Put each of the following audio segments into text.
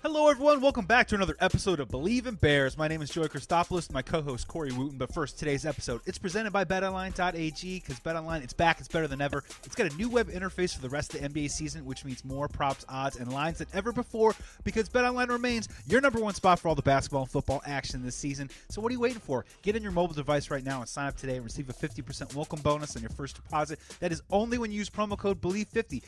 Hello, everyone. Welcome back to another episode of Believe in Bears. My name is Joey Christopoulos, and my co-host Corey Wooten. But first, today's episode, it's presented by BetOnline.ag, because BetOnline, it's back, it's better than ever. It's got a new web interface for the rest of the NBA season, which means more props, odds, and lines than ever before, because BetOnline remains your number one spot for all the basketball and football action this season. So what are you waiting for? Get on your mobile device right now and sign up today and receive a 50% welcome bonus on your first deposit. That is only when you use promo code BELIEVE50,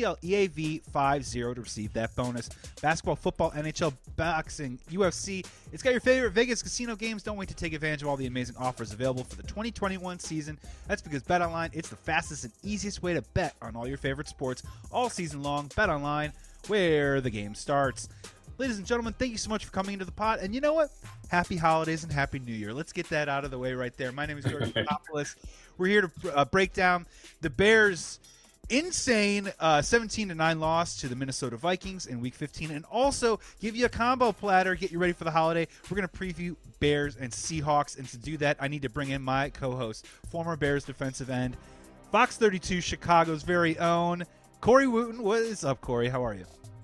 BLEAV50 to receive that bonus. Basketball, football, NHL, boxing, UFC. It's got your favorite Vegas casino games. Don't wait to take advantage of all the amazing offers available for the 2021 season. That's because BetOnline, it's the fastest and easiest way to bet on all your favorite sports all season long. BetOnline, where the game starts. Ladies and gentlemen, thank you so much for coming into the pod. And you know what? Happy holidays and Happy New Year. Let's get that out of the way right there. My name is George Papadopoulos. We're here to break down the Bears' insane 17-9 loss to the Minnesota Vikings in Week 15, and also give you a combo platter, get you ready for the holiday. We're going to preview Bears and Seahawks, and to do that, I need to bring in my co-host, former Bears defensive end, Fox 32, Chicago's very own, Corey Wooten. What is up, Corey? How are you?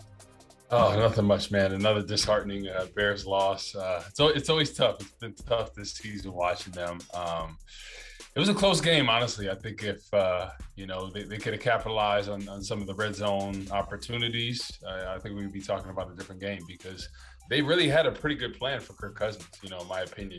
Oh, nothing much, man. Another disheartening Bears loss. It's always tough. It's been tough this season watching them. It was a close game, honestly. I think if, they could have capitalized on some of the red zone opportunities, I think we'd be talking about a different game, because they really had a pretty good plan for Kirk Cousins, in my opinion,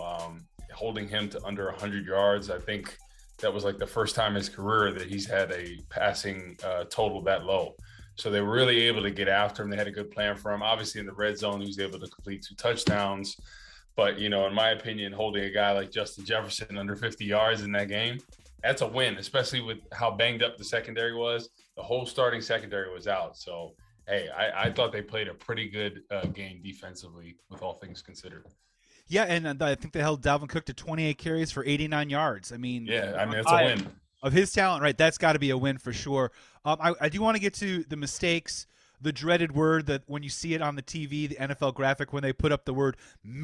holding him to under 100 yards. I think that was like the first time in his career that he's had a passing total that low. So they were really able to get after him. They had a good plan for him. Obviously, in the red zone, he was able to complete 2 touchdowns. But, in my opinion, holding a guy like Justin Jefferson under 50 yards in that game, that's a win, especially with how banged up the secondary was. The whole starting secondary was out. So, hey, I thought they played a pretty good game defensively, with all things considered. Yeah, and I think they held Dalvin Cook to 28 carries for 89 yards. I mean, it's a win. Of his talent, right? That's got to be a win for sure. I do want to get to the mistakes, the dreaded word that when you see it on the TV, the NFL graphic, when they put up the word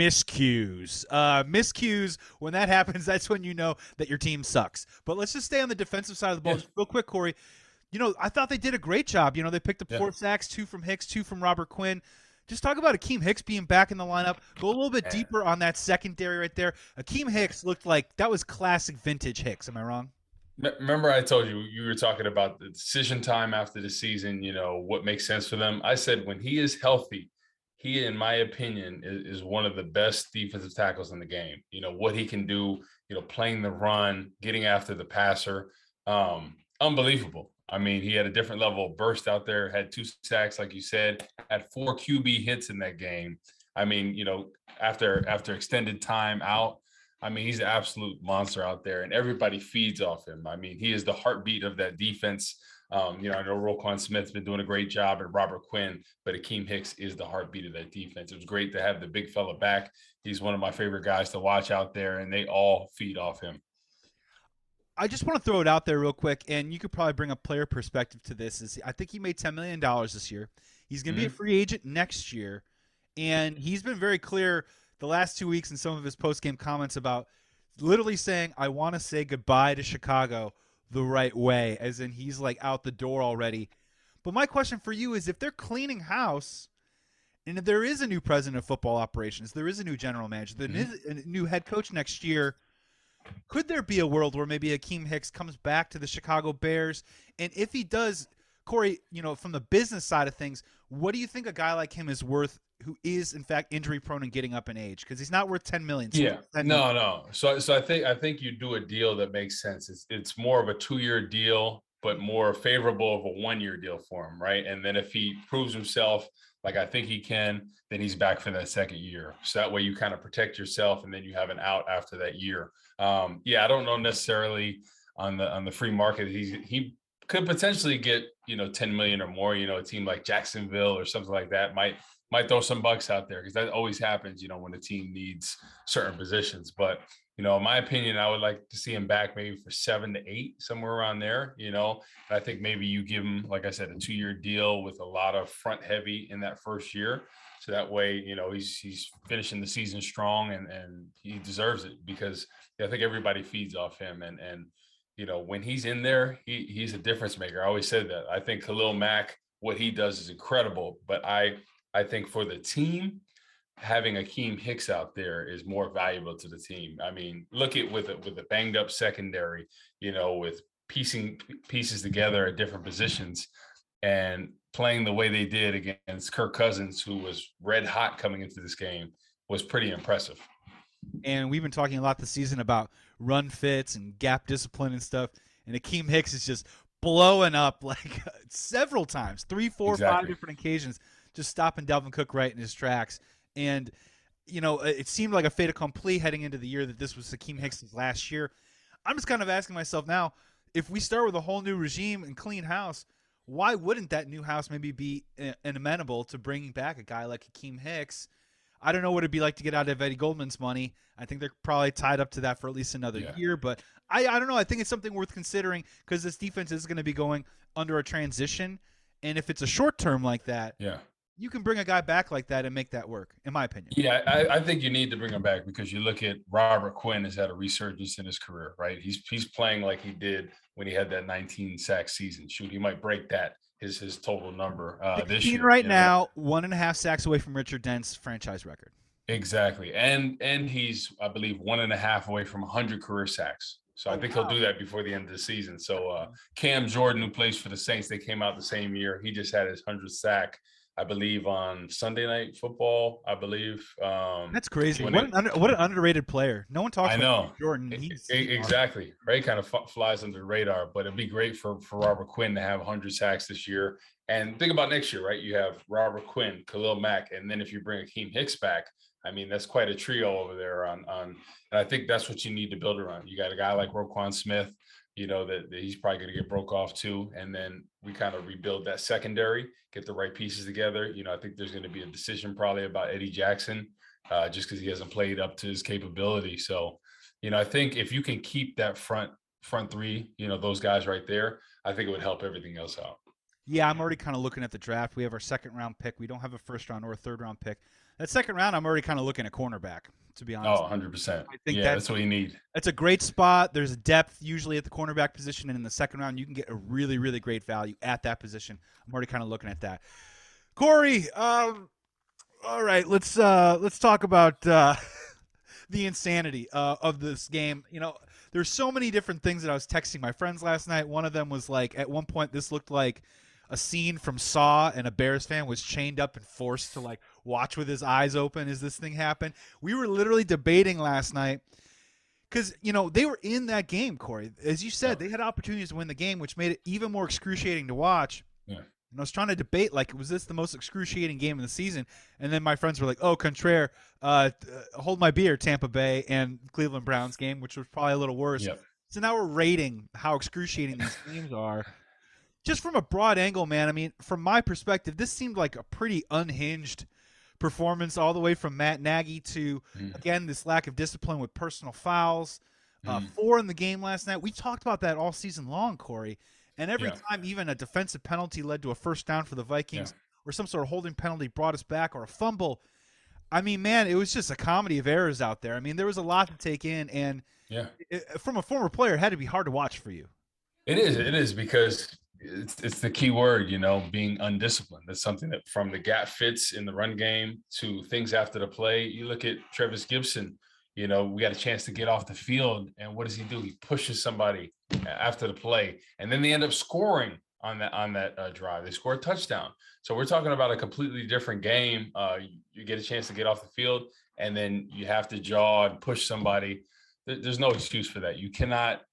miscues. Miscues, when that happens, that's when you know that your team sucks. But let's just stay on the defensive side of the ball. Just real quick, Corey. I thought they did a great job. They picked up 4 sacks, 2 from Hicks, 2 from Robert Quinn. Just talk about Akeem Hicks being back in the lineup. Go a little bit deeper on that secondary right there. Akeem Hicks looked like that was classic vintage Hicks. Am I wrong? Remember I told you were talking about the decision time after the season, what makes sense for them. I said when he is healthy, he, in my opinion, is one of the best defensive tackles in the game. What he can do, playing the run, getting after the passer, unbelievable. I mean, he had a different level of burst out there, had 2 sacks, like you said, had 4 QB hits in that game. I mean, after extended time out, I mean, he's an absolute monster out there, and everybody feeds off him. I mean, he is the heartbeat of that defense. I know Roquan Smith's been doing a great job, and Robert Quinn, but Akeem Hicks is the heartbeat of that defense. It was great to have the big fella back. He's one of my favorite guys to watch out there, and they all feed off him. I just want to throw it out there real quick, and you could probably bring a player perspective to this. I think he made $10 million this year. He's going to be a free agent next year, and he's been very clear the last 2 weeks in some of his post-game comments about literally saying, I want to say goodbye to Chicago the right way, as in he's like out the door already. But my question for you is, if they're cleaning house and if there is a new president of football operations, there is a new general manager, there is a new head coach next year, could there be a world where maybe Akeem Hicks comes back to the Chicago Bears? And if he does, Corey, from the business side of things, what do you think a guy like him is worth, who is in fact injury prone and getting up in age? Because he's not worth $10 million. So no. So I think you do a deal that makes sense. It's more of a 2-year deal, but more favorable of a 1-year deal for him, right? And then if he proves himself, like I think he can, then he's back for that second year. So that way you kind of protect yourself, and then you have an out after that year. I don't know necessarily on the free market. He could potentially get 10 million or more. A team like Jacksonville or something like that might throw some bucks out there, because that always happens, when a team needs certain positions. But, in my opinion, I would like to see him back maybe for 7 to 8, somewhere around there, I think maybe you give him, like I said, a 2-year deal with a lot of front heavy in that first year. So that way, he's finishing the season strong, and he deserves it, because I think everybody feeds off him. And when he's in there, he's a difference maker. I always said that. I think Khalil Mack, what he does is incredible, but I I think for the team, having Akeem Hicks out there is more valuable to the team. I mean, look at with a banged up secondary, with piecing pieces together at different positions and playing the way they did against Kirk Cousins, who was red hot coming into this game, was pretty impressive. And we've been talking a lot this season about run fits and gap discipline and stuff. And Akeem Hicks is just blowing up like several times, 3, 4, 5 different occasions, just stopping Dalvin Cook right in his tracks. And, it seemed like a fait accompli heading into the year that this was Akeem Hicks' last year. I'm just kind of asking myself now, if we start with a whole new regime and clean house, why wouldn't that new house maybe be amenable to bringing back a guy like Akeem Hicks? I don't know what it'd be like to get out of Eddie Goldman's money. I think they're probably tied up to that for at least another year. But I don't know. I think it's something worth considering because this defense is going to be going under a transition. And if it's a short term like that, you can bring a guy back like that and make that work, in my opinion. Yeah, I think you need to bring him back because you look at Robert Quinn has had a resurgence in his career, right? He's playing like he did when he had that 19 sack season. Shoot, he might break that. His total number this year. Right now, 1.5 sacks away from Richard Dent's franchise record. Exactly. And he's, I believe, 1.5 away from 100 career sacks. So I think he'll do that before the end of the season. So Cam Jordan, who plays for the Saints, they came out the same year. He just had his 100th sack, I believe, on Sunday Night Football, I believe. That's crazy. What an underrated player. No one talks about Jordan. Exactly. Right, kind of flies under the radar, but it'd be great for Robert Quinn to have 100 sacks this year. And think about next year, right? You have Robert Quinn, Khalil Mack, and then if you bring Akeem Hicks back, I mean, that's quite a trio over there on and I think that's what you need to build around. You got a guy like Roquan Smith, that he's probably going to get broke off too. And then we kind of rebuild that secondary, get the right pieces together. I think there's going to be a decision probably about Eddie Jackson just because he hasn't played up to his capability. So, I think if you can keep that front three, those guys right there, I think it would help everything else out. Yeah, I'm already kind of looking at the draft. We have our second round pick. We don't have a first round or a third round pick. That second round, I'm already kind of looking at cornerback, to be honest. Oh, 100%. I think that's what you need. That's a great spot. There's a depth usually at the cornerback position, and in the second round, you can get a really, really great value at that position. I'm already kind of looking at that. Corey, all right, let's talk about the insanity of this game. There's so many different things that I was texting my friends last night. One of them was like, at one point, this looked like a scene from Saw, and a Bears fan was chained up and forced to like watch with his eyes open as this thing happened. We were literally debating last night because, they were in that game, Corey. As you said, they had opportunities to win the game, which made it even more excruciating to watch. Yeah. And I was trying to debate, like, was this the most excruciating game of the season? And then my friends were like, oh, contraire, hold my beer, Tampa Bay and Cleveland Browns game, which was probably a little worse. Yep. So now we're rating how excruciating these games are. Just from a broad angle, man, I mean, from my perspective, this seemed like a pretty unhinged performance all the way from Matt Nagy to, again, this lack of discipline with personal fouls. 4 in the game last night. We talked about that all season long, Corey. And every time even a defensive penalty led to a first down for the Vikings or some sort of holding penalty brought us back or a fumble, I mean, man, it was just a comedy of errors out there. I mean, there was a lot to take in. And from a former player, it had to be hard to watch for you. It is because it's the key word, being undisciplined. That's something that from the gap fits in the run game to things after the play. You look at Trevis Gibson, we got a chance to get off the field. And what does he do? He pushes somebody after the play. And then they end up scoring on that drive. They score a touchdown. So we're talking about a completely different game. You get a chance to get off the field and then you have to jaw and push somebody. There's no excuse for that. You cannot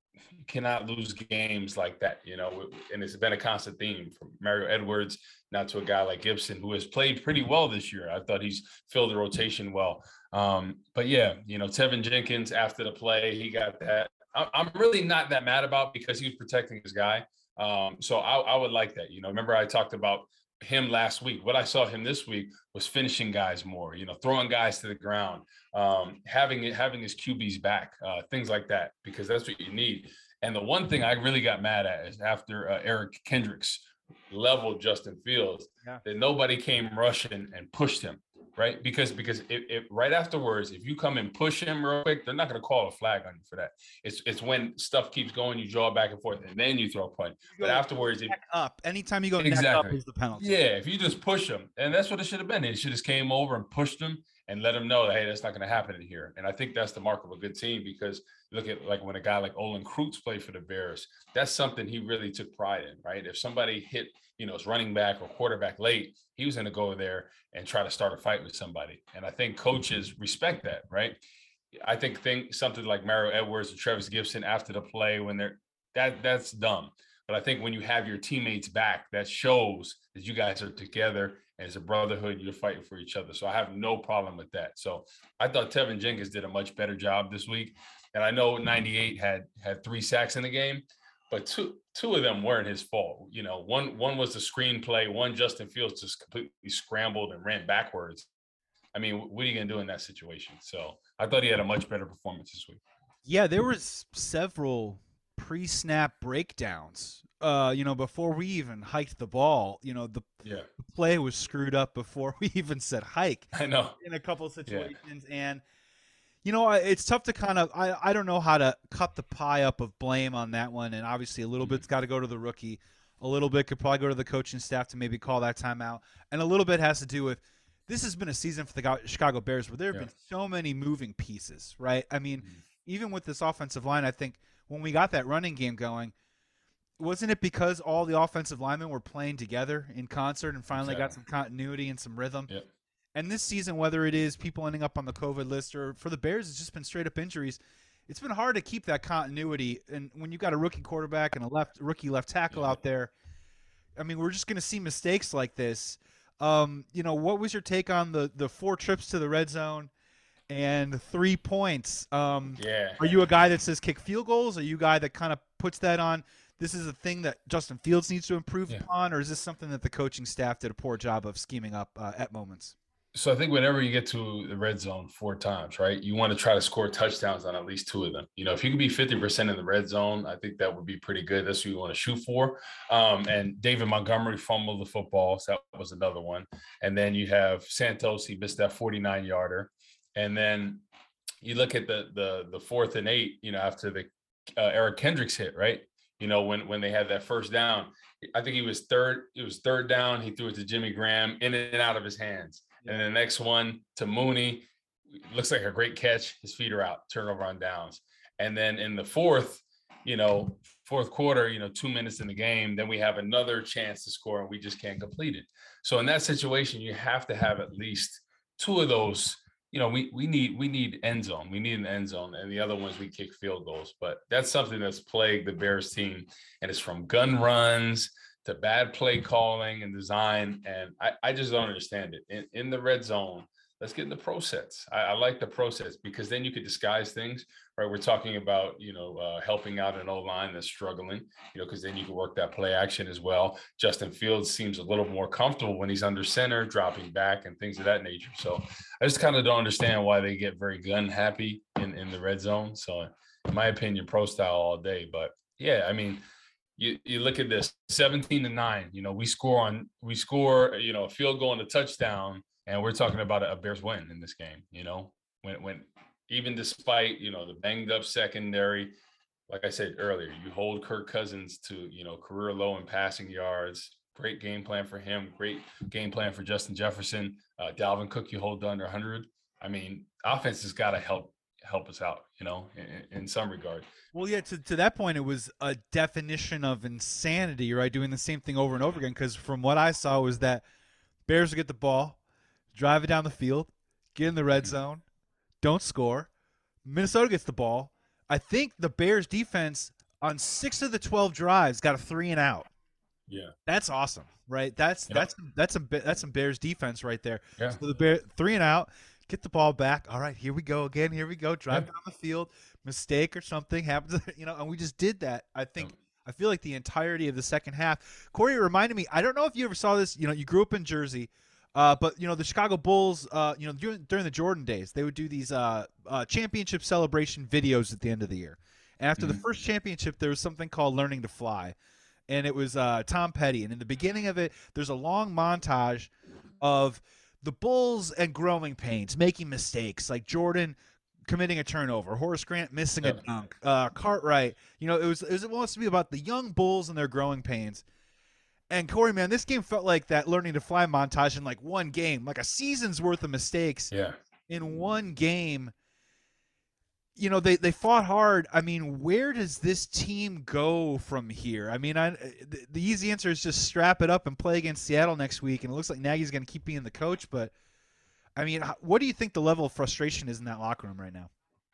lose games like that, and it's been a constant theme from Mario Edwards now to a guy like Gibson, who has played pretty well this year. I thought he's filled the rotation well. But yeah, Tevin Jenkins after the play, he got that. I'm really not that mad about because he was protecting his guy. So I would like that. Remember I talked about him last week. What I saw him this week was finishing guys more, throwing guys to the ground, having his QBs back, things like that, because that's what you need. And the one thing I really got mad at is after Eric Kendricks leveled Justin Fields, that nobody came rushing and pushed him. right? Because if right afterwards, if you come and push him real quick, they're not going to call a flag on you for that. It's when stuff keeps going, you draw back and forth, and then you throw a punch. But afterwards, neck up. Anytime you go neck up exactly is the penalty. Yeah, if you just push him, and that's what it should have been. It should have came over and pushed him and let him know that, hey, that's not going to happen in here. And I think that's the mark of a good team, because look at like when a guy like Olin Kreutz played for the Bears, that's something he really took pride in, right? If somebody hit, his running back or quarterback late, he was going to go there and try to start a fight with somebody. And I think coaches respect that, right? I think something like Mario Edwards or Travis Gibson after the play, when that's dumb. But I think when you have your teammates back, that shows that you guys are together and it's a brotherhood. You're fighting for each other. So I have no problem with that. So I thought Tevin Jenkins did a much better job this week. And I know 98 had 3 sacks in the game, but two of them weren't his fault. One was the screenplay. One, Justin Fields just completely scrambled and ran backwards. I mean, what are you going to do in that situation? So I thought he had a much better performance this week. Yeah, there was several pre-snap breakdowns. Before we even hiked the ball, the play was screwed up before we even said hike. I know in a couple of situations, and it's tough to kind of I don't know how to cut the pie up of blame on that one, and obviously a little bit's got to go to the rookie, a little bit could probably go to the coaching staff to maybe call that timeout, and a little bit has to do with this has been a season for the Chicago Bears where there have been so many moving pieces, right? I mean, even with this offensive line, I think when we got that running game going, wasn't it because all the offensive linemen were playing together in concert and finally got some continuity and some rhythm? Yep. And this season, whether it is people ending up on the COVID list or for the Bears, it's just been straight up injuries. It's been hard to keep that continuity. And when you got a rookie quarterback and a rookie left tackle out there, I mean, we're just going to see mistakes like this. What was your take on the 4 trips to the red zone and 3 points? Are you a guy that says kick field goals? Are you a guy that kind of puts that on? This is a thing that Justin Fields needs to improve upon, or is this something that the coaching staff did a poor job of scheming up at moments? So I think whenever you get to the red zone 4 times, right, you want to try to score touchdowns on at least 2 of them. If you can be 50% in the red zone, I think that would be pretty good. That's what you want to shoot for. And David Montgomery fumbled the football, so that was another one. And then you have Santos, he missed that 49-yarder. And then you look at the 4th and 8, after the Eric Kendricks hit, right? When they had that first down, I think it was third down. He threw it to Jimmy Graham in and out of his hands. And the next one to Mooney, looks like a great catch. His feet are out, turnover on downs. And then in the fourth quarter, 2 minutes in the game, then we have another chance to score and we just can't complete it. So in that situation, you have to have at least 2 of those. We need end zone. We need an end zone, and the other ones we kick field goals. But that's something that's plagued the Bears team, and it's from gun runs to bad play calling and design. And I just don't understand it. In the red zone, let's get in the pro sets. I like the pro sets because then you could disguise things, right? We're talking about, helping out an O-line that's struggling, because then you can work that play action as well. Justin Fields seems a little more comfortable when he's under center, dropping back and things of that nature. So I just kind of don't understand why they get very gun happy in the red zone. So in my opinion, pro style all day. But yeah, I mean, you look at this 17-9, we score, a field goal and a touchdown. And we're talking about a Bears win in this game, when even despite, the banged up secondary, like I said earlier, you hold Kirk Cousins to, career low in passing yards. Great game plan for him. Great game plan for Justin Jefferson. Dalvin Cook, you hold under 100. I mean, offense has got to help us out, in some regard. Well, yeah, to that point, it was a definition of insanity, right? Doing the same thing over and over again. Because from what I saw was that Bears would get the ball, drive it down the field, get in the red zone, don't score. Minnesota gets the ball. I think the Bears defense on 6 of the 12 drives got a 3 and out. Yeah, that's awesome, right? That's some Bears defense right there. Yeah. So the Bears 3 and out, get the ball back. All right, here we go again. Here we go. Drive down the field, mistake or something happens, and we just did that. I feel like the entirety of the second half. Corey, it reminded me. I don't know if you ever saw this. You grew up in Jersey. But the Chicago Bulls, during the Jordan days, they would do these championship celebration videos at the end of the year. And after the first championship, there was something called Learning to Fly, and it was Tom Petty. And in the beginning of it, there's a long montage of the Bulls and growing pains, making mistakes, like Jordan committing a turnover, Horace Grant missing a Yeah. dunk, Cartwright. It wants to be about the young Bulls and their growing pains. And Corey, man, this game felt like that learning to fly montage in like one game, like a season's worth of mistakes Yeah. in one game. They fought hard. I mean, where does this team go from here? I mean, the easy answer is just strap it up and play against Seattle next week, and it looks like Nagy's going to keep being the coach. But I mean, what do you think the level of frustration is in that locker room right now?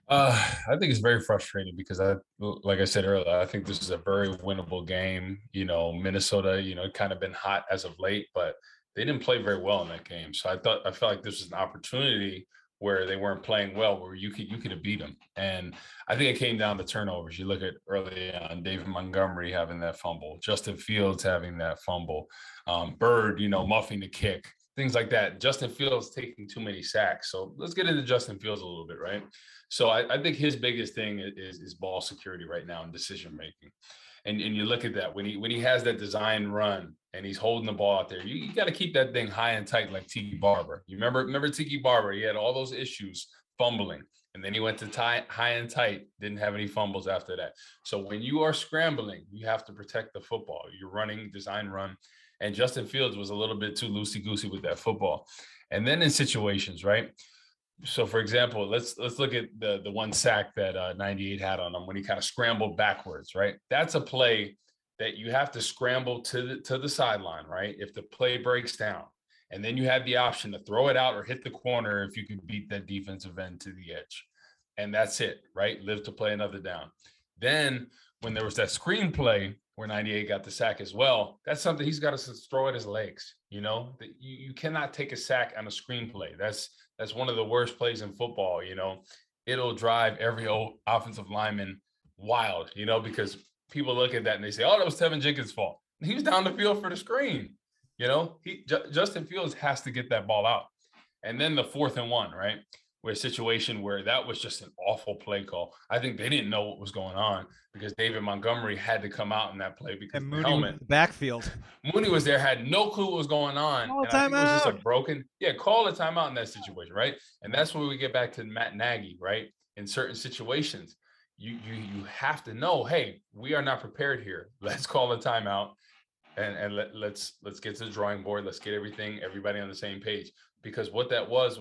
I think it's very frustrating because like I said earlier, I think this is a very winnable game. Minnesota, kind of been hot as of late, but they didn't play very well in that game. So I felt like this was an opportunity where they weren't playing well, where you could have beat them. And I think it came down to turnovers. You look at early on, David Montgomery having that fumble, Justin Fields having that fumble, Bird, muffing the kick, things like that. Justin Fields taking too many sacks. So let's get into Justin Fields a little bit, right? So I think his biggest thing is ball security right now and decision making. And you look at that when he has that design run and he's holding the ball out there, you got to keep that thing high and tight like Tiki Barber. You remember Tiki Barber? He had all those issues fumbling, and then he went to high and tight, didn't have any fumbles after that. So when you are scrambling, you have to protect the football. You're running design run, and Justin Fields was a little bit too loosey goosey with that football. And then in situations, right? So, for example, let's look at the one sack that 98 had on him when he kind of scrambled backwards, right? That's a play that you have to scramble to the sideline, right? If the play breaks down, and then you have the option to throw it out or hit the corner if you can beat that defensive end to the edge, and that's it, right? Live to play another down. Then when there was that screen play where 98 got the sack as well, that's something he's got to throw at his legs. You cannot take a sack on a screenplay. That's one of the worst plays in football. It'll drive every old offensive lineman wild, because people look at that and they say, oh, that was Tevin Jenkins' fault. He was down the field for the screen. Justin Fields has to get that ball out. And then the 4th and 1, right? Where a situation where that was just an awful play call. I think they didn't know what was going on because David Montgomery had to come out in that play because And the Mooney helmet. was in the backfield. Mooney was there, had no clue what was going on. Call a And I think it was just a timeout. broken, call a timeout in that situation, right? And that's where we get back to Matt Nagy, right? In certain situations, you have to know, hey, we are not prepared here. Let's call a timeout and let's get to the drawing board. Let's get everybody on the same page. Because what that was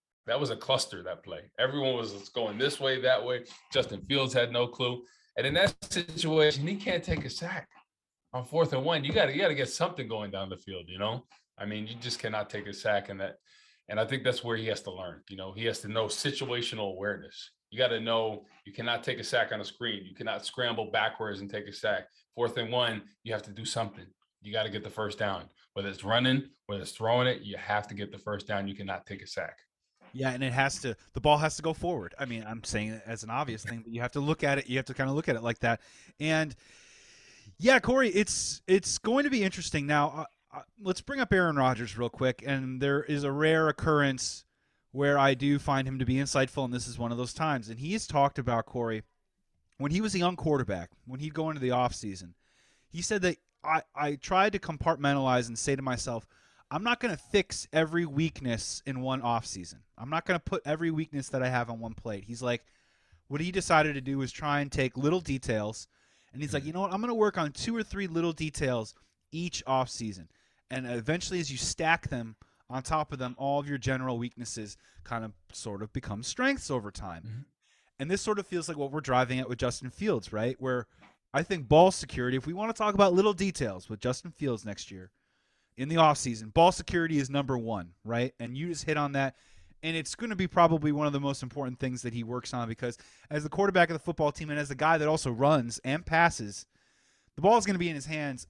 a cluster, that play. Everyone was going this way, that way. Justin Fields had no clue. And in that situation, he can't take a sack on 4th and 1. You got to get something going down the field, I mean, you just cannot take a sack in that. And I think that's where he has to learn. He has to know situational awareness. You got to know you cannot take a sack on a screen. You cannot scramble backwards and take a sack. 4th and 1, you have to do something. You got to get the first down. Whether it's running, whether it's throwing it, you have to get the first down. You cannot take a sack. Yeah, and the ball has to go forward. I mean, I'm saying it as an obvious thing, but you have to look at it. You have to kind of look at it like that. And yeah, Corey, it's going to be interesting. Now, let's bring up Aaron Rodgers real quick. And there is a rare occurrence where I do find him to be insightful, and this is one of those times. And he has talked about, Corey, when he was a young quarterback, when he'd go into the offseason, he said that I tried to compartmentalize and say to myself, I'm not going to fix every weakness in one offseason. I'm not going to put every weakness that I have on one plate. He's like, what he decided to do was try and take little details. And he's like, you know what? I'm going to work on 2 or 3 little details each offseason. And eventually, as you stack them on top of them, all of your general weaknesses kind of sort of become strengths over time. Mm-hmm. And this sort of feels like what we're driving at with Justin Fields, right? Where I think ball security, if we want to talk about little details with Justin Fields next year, in the offseason, ball security is number 1, right? And you just hit on that. And it's going to be probably one of the most important things that he works on because as the quarterback of the football team and as the guy that also runs and passes, the ball is going to be in his hands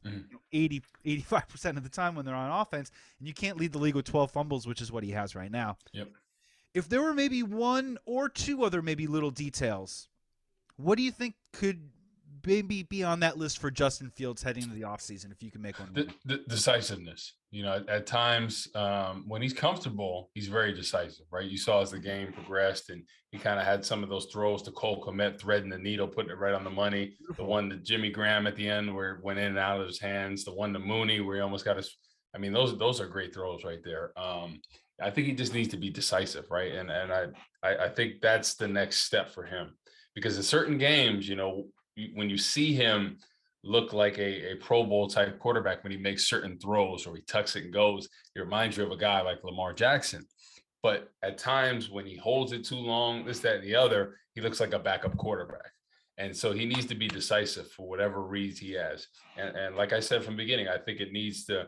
85% of the time when they're on offense. And you can't lead the league with 12 fumbles, which is what he has right now. Yep. If there were maybe 1 or 2 other maybe little details, what do you think could maybe be on that list for Justin Fields heading into the offseason, if you can make one? The decisiveness. At times when he's comfortable, he's very decisive, right? You saw as the game progressed and he kind of had some of those throws to Cole Kmet, threading the needle, putting it right on the money. Beautiful. The one to Jimmy Graham at the end where it went in and out of his hands. The one to Mooney where he almost got his I mean, those are great throws right there. I think he just needs to be decisive, right? And I think that's the next step for him, because in certain games, when you see him look like a Pro Bowl type quarterback, when he makes certain throws or he tucks it and goes, it reminds you of a guy like Lamar Jackson. But at times when he holds it too long, this, that, and the other, he looks like a backup quarterback. And so he needs to be decisive for whatever reads he has. And like I said from the beginning, I think it needs to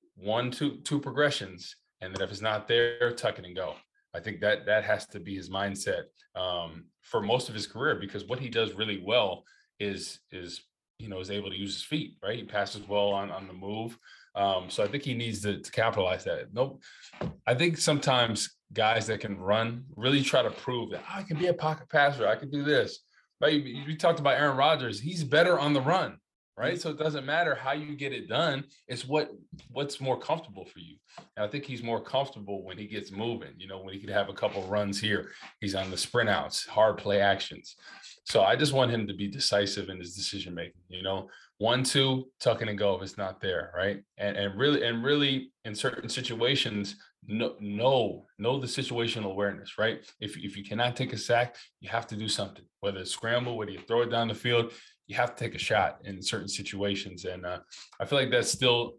two progressions. And then if it's not there, tuck it and go. I think that has to be his mindset for most of his career, because what he does really well is able to use his feet, right? He passes well on the move. So I think he needs to capitalize that. Nope. I think sometimes guys that can run really try to prove that I can be a pocket passer. I can do this. Right? We talked about Aaron Rodgers. He's better on the run, right? So it doesn't matter how you get it done. It's what's more comfortable for you. And I think he's more comfortable when he gets moving, when he could have a couple runs here. He's on the sprint outs, hard play actions. So I just want him to be decisive in his decision making, 1, 2, tuck it and go if it's not there, right? And really in certain situations, know the situational awareness, right? If you cannot take a sack, you have to do something, whether it's scramble, whether you throw it down the field, you have to take a shot in certain situations. And I feel like that's still,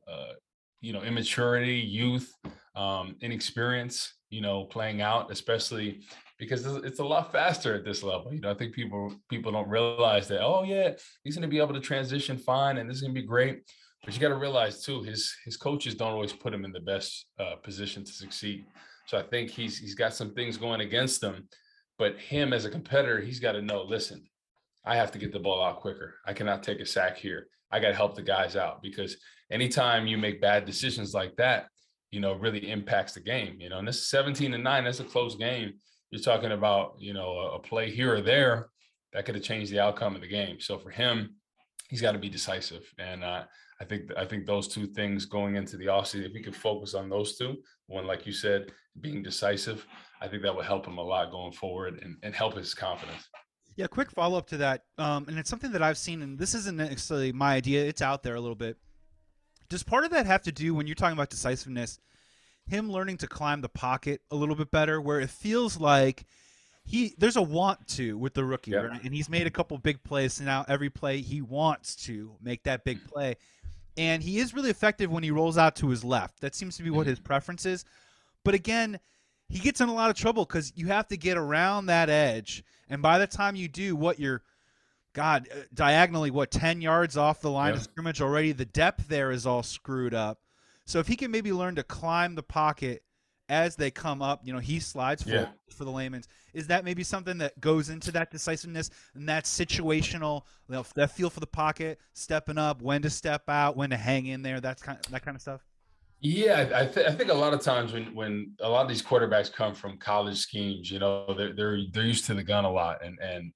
immaturity, youth, inexperience, playing out, especially because it's a lot faster at this level. I think people don't realize that, oh yeah, he's going to be able to transition fine and this is going to be great. But you got to realize too, his coaches don't always put him in the best position to succeed. So I think he's got some things going against him, but him as a competitor, he's got to know, listen, I have to get the ball out quicker. I cannot take a sack here. I got to help the guys out, because anytime you make bad decisions like that, really impacts the game, and this is 17-9, that's a close game. You're talking about, a play here or there that could have changed the outcome of the game. So for him, he's got to be decisive. And I think those two things going into the offseason, if he could focus on those two, one, like you said, being decisive, I think that would help him a lot going forward and help his confidence. Yeah, quick follow-up to that. And it's something that I've seen, and this isn't necessarily my idea. It's out there a little bit. Does part of that have to do, when you're talking about decisiveness, him learning to climb the pocket a little bit better, where it feels like there's a want to with the rookie, Yep. right? And he's made a couple big plays, and now every play he wants to make that big play. And he is really effective when he rolls out to his left. That seems to be what his preference is. But again, he gets in a lot of trouble because you have to get around that edge. And by the time you do, diagonally, 10 yards off the line of scrimmage already, the depth there is all screwed up. So if he can maybe learn to climb the pocket as they come up, he slides forward for the layman's. Is that maybe something that goes into that decisiveness and that situational, that feel for the pocket, stepping up, when to step out, when to hang in there, that kind of stuff? Yeah, I think a lot of times when a lot of these quarterbacks come from college schemes, they're used to the gun a lot, and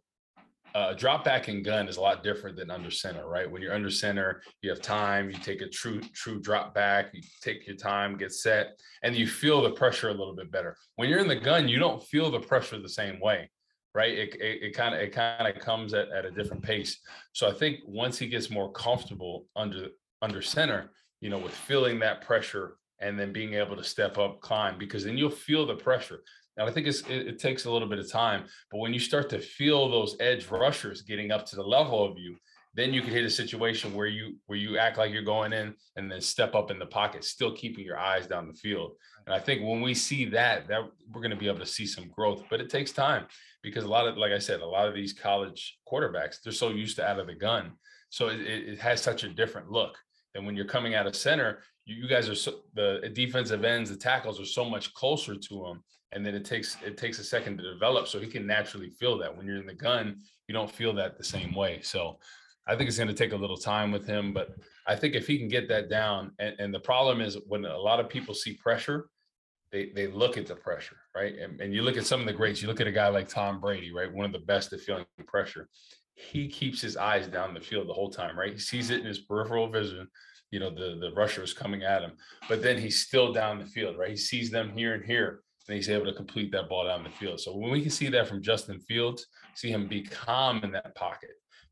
drop back and gun is a lot different than under center, right? When you're under center, you have time, you take a true drop back, you take your time, get set, and you feel the pressure a little bit better. When you're in the gun, you don't feel the pressure the same way, right? It kind of comes at a different pace. So I think once he gets more comfortable under center, with feeling that pressure and then being able to step up, climb, because then you'll feel the pressure. And I think it takes a little bit of time, but when you start to feel those edge rushers getting up to the level of you, then you can hit a situation where you act like you're going in and then step up in the pocket, still keeping your eyes down the field. And I think when we see that we're going to be able to see some growth, but it takes time, because like I said, a lot of these college quarterbacks, they're so used to out of the gun. So it has such a different look. And when you're coming out of center, you guys are the defensive ends, the tackles are so much closer to him. And then it takes a second to develop. So he can naturally feel that. When you're in the gun, you don't feel that the same way. So I think it's going to take a little time with him, but I think if he can get that down, and the problem is when a lot of people see pressure, they look at the pressure, right? And you look at some of the greats, you look at a guy like Tom Brady, right? One of the best at feeling pressure. He keeps his eyes down the field the whole time, right? He sees it in his peripheral vision, the rushers coming at him, but then he's still down the field, right? He sees them here and here, and he's able to complete that ball down the field. So when we can see that from Justin Fields, see him be calm in that pocket,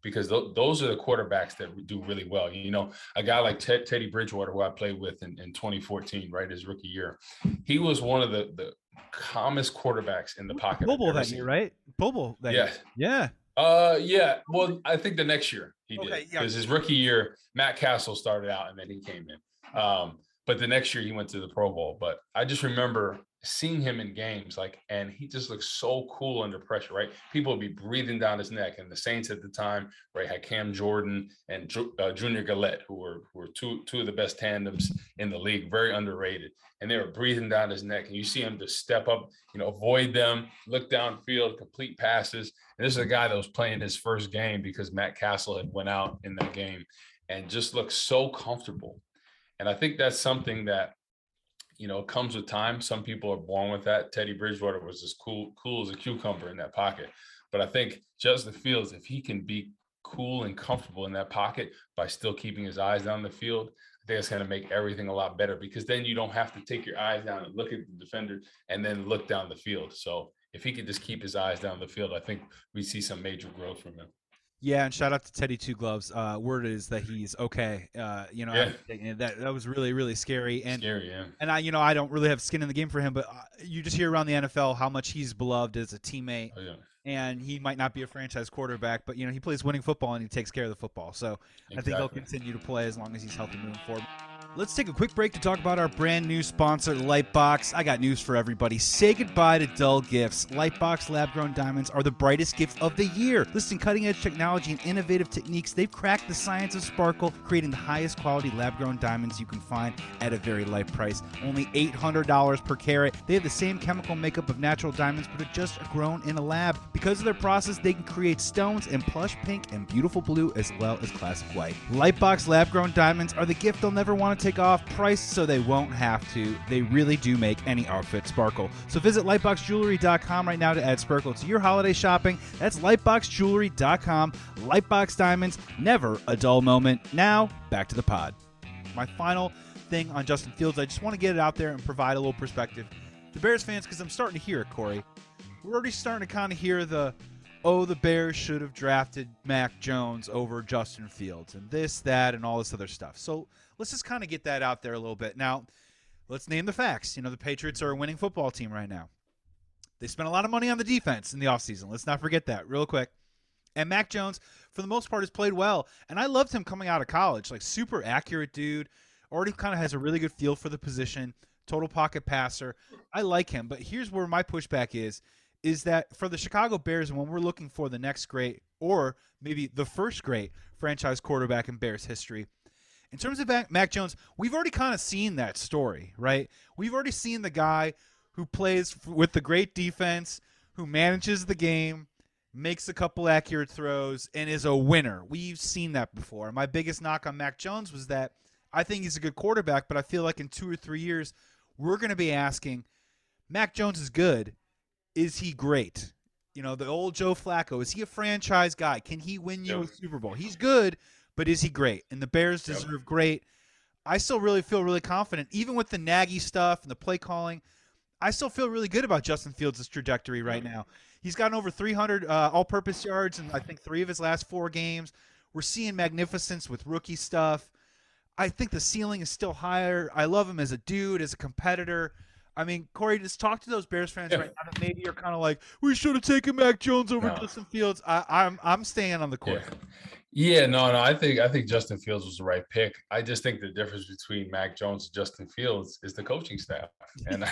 because those are the quarterbacks that do really well. You know, a guy like Teddy Bridgewater, who I played with in 2014, right, his rookie year, he was one of the calmest quarterbacks in the pocket I've Bobo ever that seen. year, right? Bobo that Yeah. year. Yeah. Yeah. Well, I think the next year he did, Okay. Yeah. because his rookie year, Matt Castle started out and then he came in. But the next year he went to the Pro Bowl. But I just remember seeing him in games, like, and he just looked so cool under pressure, right? People would be breathing down his neck. And the Saints at the time, right, had Cam Jordan and Junior Gillette, who were two of the best tandems in the league, very underrated. And they were breathing down his neck. And you see him just step up, you know, avoid them, look downfield, complete passes. And this is a guy that was playing his first game because Matt Castle had went out in that game and just looked so comfortable. And I think that's something that, you know, comes with time. Some people are born with that. Teddy Bridgewater was as cool as a cucumber in that pocket. But I think Justin Fields, if he can be cool and comfortable in that pocket by still keeping his eyes down the field, I think it's going to make everything a lot better, because then you don't have to take your eyes down and look at the defender and then look down the field. So if he could just keep his eyes down the field, I think we see some major growth from him. Yeah, and shout out to Teddy Two Gloves. Word is that he's okay. You know, Yeah. that was really, really scary. And Scary, yeah. and I don't really have skin in the game for him, but you just hear around the NFL how much he's beloved as a teammate. Oh, yeah. And he might not be a franchise quarterback, but he plays winning football and he takes care of the football. So I think he'll continue to play as long as he's healthy moving forward. Let's take a quick break to talk about our brand new sponsor, Lightbox. I got news for everybody. Say goodbye to dull gifts. Lightbox lab-grown diamonds are the brightest gift of the year. Listing cutting-edge technology and innovative techniques, they've cracked the science of sparkle, creating the highest quality lab-grown diamonds you can find at a very light price. Only $800 per carat. They have the same chemical makeup of natural diamonds, but are just grown in a lab. Because of their process, they can create stones in plush pink and beautiful blue, as well as classic white. Lightbox lab-grown diamonds are the gift they'll never want to take off, priced so they won't have to. They really do make any outfit sparkle. So visit lightboxjewelry.com right now to add sparkle to your holiday shopping. That's lightboxjewelry.com. Lightbox diamonds, never a dull moment. Now, back to the pod. My final thing on Justin Fields, I just want to get it out there and provide a little perspective to Bears fans, because I'm starting to hear it, Corey. We're already starting to kind of hear the Bears should have drafted Mac Jones over Justin Fields and this, that, and all this other stuff. So let's just kind of get that out there a little bit. Now, let's name the facts. The Patriots are a winning football team right now. They spent a lot of money on the defense in the offseason. Let's not forget that real quick. And Mac Jones, for the most part, has played well. And I loved him coming out of college. Like, super accurate dude. Already kind of has a really good feel for the position. Total pocket passer. I like him. But here's where my pushback is that for the Chicago Bears, when we're looking for the next great, or maybe the first great franchise quarterback in Bears history, in terms of Mac Jones, we've already kind of seen that story, right? We've already seen the guy who plays with the great defense, who manages the game, makes a couple accurate throws, and is a winner. We've seen that before. My biggest knock on Mac Jones was that I think he's a good quarterback, but I feel like in 2 or 3 years, we're going to be asking, Mac Jones is good. Is he great? The old Joe Flacco, is he a franchise guy? Can he win you a Super Bowl? He's good, but is he great? And the Bears deserve great. I still really feel really confident, even with the Nagy stuff and the play calling. I still feel really good about Justin Fields' trajectory right now. He's gotten over 300 all-purpose yards in, I think, 3 of his last 4 games. We're seeing magnificence with rookie stuff. I think the ceiling is still higher. I love him as a dude, as a competitor. I mean, Corey, just talk to those Bears fans right now that maybe you're kind of like, we should have taken Mac Jones over Justin Fields. I'm staying on the court. Yeah, no. I think Justin Fields was the right pick. I just think the difference between Mac Jones and Justin Fields is the coaching staff, and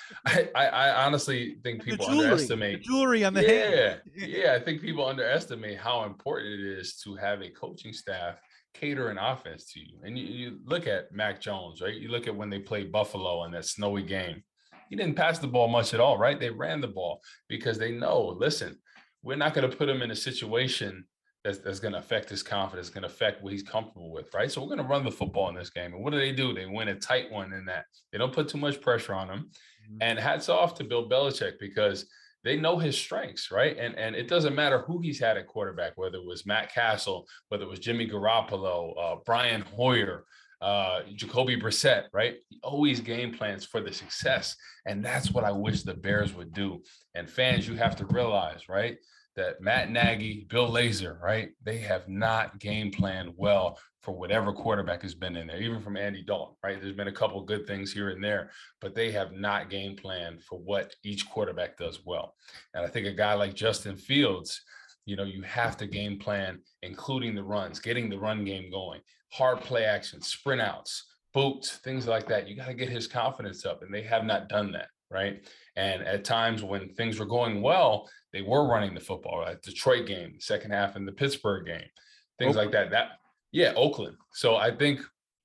I honestly think people underestimate the jewelry on the head. Yeah, I think people underestimate how important it is to have a coaching staff cater an offense to you. And you look at Mac Jones, right? You look at when they played Buffalo in that snowy game. He didn't pass the ball much at all, right? They ran the ball because they know, listen, we're not going to put him in a situation that's going to affect his confidence, going to affect what he's comfortable with, right? So we're going to run the football in this game. And what do? They win a tight one in that. They don't put too much pressure on him. Mm-hmm. And hats off to Bill Belichick, because they know his strengths, right? And it doesn't matter who he's had at quarterback, whether it was Matt Castle, whether it was Jimmy Garoppolo, Brian Hoyer, Jacoby Brissett, right? He always game plans for the success. And that's what I wish the Bears would do. And fans, you have to realize, right? that Matt Nagy, Bill Lazor, right? They have not game planned well for whatever quarterback has been in there, even from Andy Dalton, right? There's been a couple of good things here and there, but they have not game planned for what each quarterback does well. And I think a guy like Justin Fields, you have to game plan, including the runs, getting the run game going, hard play action, sprint outs, boots, things like that. You got to get his confidence up, and they have not done that, right? And at times when things were going well, they were running the football, right? Detroit game, second half, in the Pittsburgh game, things like that. Yeah, Oakland. So I think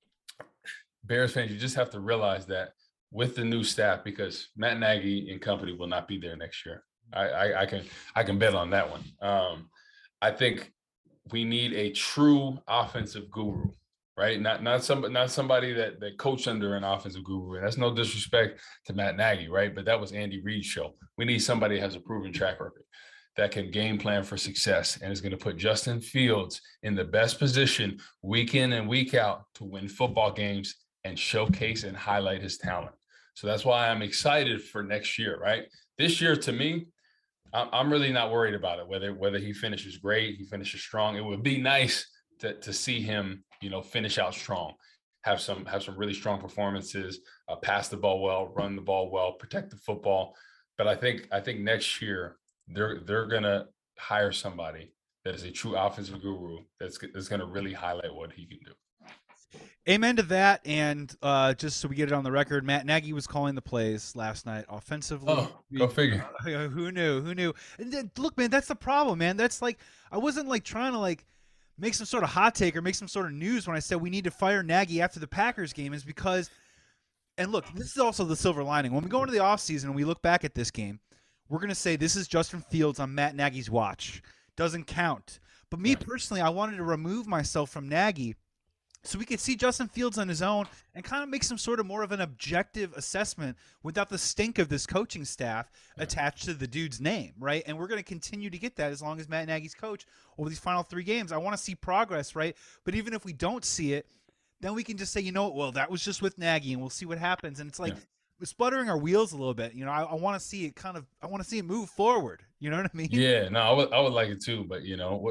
Bears fans, you just have to realize that with the new staff, because Matt Nagy and company will not be there next year. I can bet on that one. I think we need a true offensive guru, right? Not somebody that coached under an offensive guru. And that's no disrespect to Matt Nagy, right? But that was Andy Reid's show. We need somebody who has a proven track record that can game plan for success and is going to put Justin Fields in the best position week in and week out to win football games and showcase and highlight his talent. So that's why I'm excited for next year, right? This year, to me, I'm really not worried about it, whether he finishes great, he finishes strong. It would be nice to see him, finish out strong, have some really strong performances, pass the ball well, run the ball well, protect the football. But I think next year they're gonna hire somebody that is a true offensive guru that's gonna really highlight what he can do. Amen to that. And just so we get it on the record, Matt Nagy was calling the plays last night offensively. Oh, go figure. Who knew? And then, look, man, that's the problem, man. That's like, I wasn't like trying to like make some sort of hot take or make some sort of news when I said we need to fire Nagy after the Packers game, is because, and look, this is also the silver lining. When we go into the offseason and we look back at this game, we're going to say this is Justin Fields on Matt Nagy's watch. Doesn't count. But me personally, I wanted to remove myself from Nagy so we could see Justin Fields on his own and kind of make some sort of more of an objective assessment without the stink of this coaching staff attached to the dude's name, right? And we're going to continue to get that as long as Matt Nagy's coach over these final 3 games. I want to see progress, right? But even if we don't see it, then we can just say, well, that was just with Nagy, and we'll see what happens. And it's like we're sputtering our wheels a little bit. I want to see it I want to see it move forward. You know what I mean? Yeah, no, I would like it too. But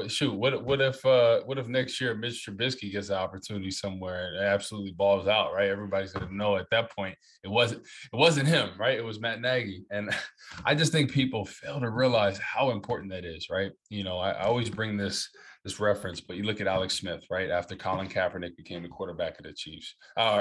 what if next year Mitch Trubisky gets an opportunity somewhere and absolutely balls out, right? Everybody's gonna know at that point it wasn't him, right? It was Matt Nagy. And I just think people fail to realize how important that is, right? I always bring this reference, but you look at Alex Smith, right? After Colin Kaepernick became the quarterback of the Chiefs,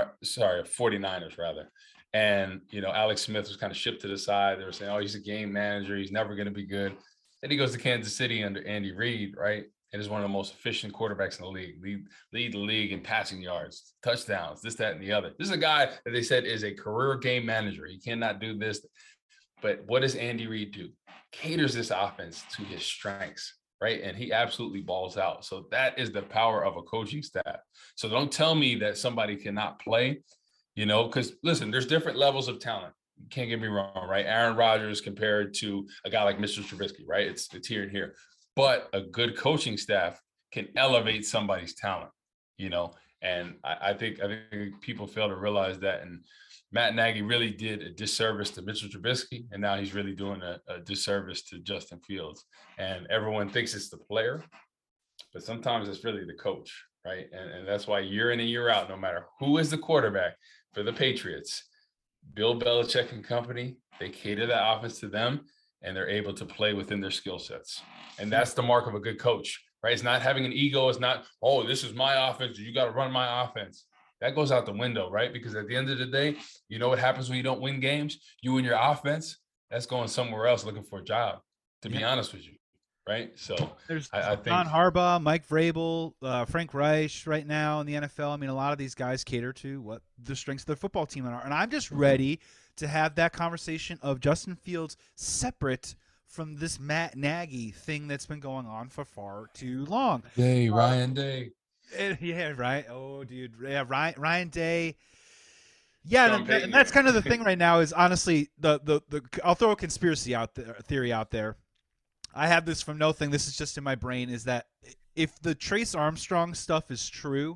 49ers rather. And, Alex Smith was kind of shipped to the side. They were saying, oh, he's a game manager. He's never going to be good. Then he goes to Kansas City under Andy Reid, right? And is one of the most efficient quarterbacks in the league. Lead the league in passing yards, touchdowns, this, that, and the other. This is a guy that they said is a career game manager. He cannot do this. But what does Andy Reid do? Caters this offense to his strengths, right? And he absolutely balls out. So that is the power of a coaching staff. So don't tell me that somebody cannot play. Because listen, there's different levels of talent. You can't get me wrong, right? Aaron Rodgers compared to a guy like Mr. Trubisky, right? It's here and here. But a good coaching staff can elevate somebody's talent, And I think people fail to realize that. And Matt Nagy really did a disservice to Mitchell Trubisky, and now he's really doing a disservice to Justin Fields. And everyone thinks it's the player, but sometimes it's really the coach, right? And that's why year in and year out, no matter who is the quarterback for the Patriots, Bill Belichick and company, they cater that offense to them, and they're able to play within their skill sets. And that's the mark of a good coach, right? It's not having an ego. It's not, oh, this is my offense. You got to run my offense. That goes out the window, right? Because at the end of the day, you know what happens when you don't win games? You and your offense, that's going somewhere else looking for a job, to be honest with you. Right. So there's I think John Harbaugh, Mike Vrabel, Frank Reich right now in the NFL. I mean, a lot of these guys cater to what the strengths of their football team are. And I'm just ready to have that conversation of Justin Fields separate from this Matt Nagy thing that's been going on for far too long. Ryan Day. Yeah, right. Oh, dude. Yeah, Ryan Day. Yeah, and that's kind of the thing right now is honestly the I'll throw a conspiracy theory out there. I have this from nothing. This is just in my brain, is that if the Trace Armstrong stuff is true,